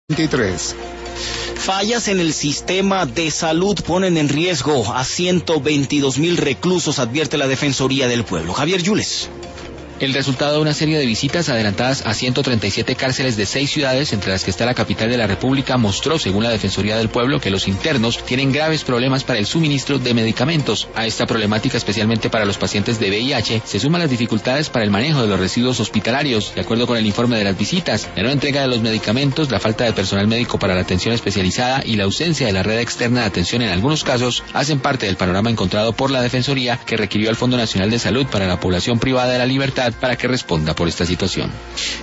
23. Fallas en el sistema de salud ponen en riesgo a 122.000 reclusos, advierte la Defensoría del Pueblo. Javier Yules. El resultado de una serie de visitas adelantadas a 137 cárceles de 6 ciudades, entre las que está la capital de la República, mostró, según la Defensoría del Pueblo, que los internos tienen graves problemas para el suministro de medicamentos. A esta problemática, especialmente para los pacientes de VIH, se suman las dificultades para el manejo de los residuos hospitalarios. De acuerdo con el informe de las visitas, la no entrega de los medicamentos, la falta de personal médico para la atención especializada y la ausencia de la red externa de atención en algunos casos hacen parte del panorama encontrado por la Defensoría, que requirió al Fondo Nacional de Salud para la Población Privada de la Libertad para que responda por esta situación.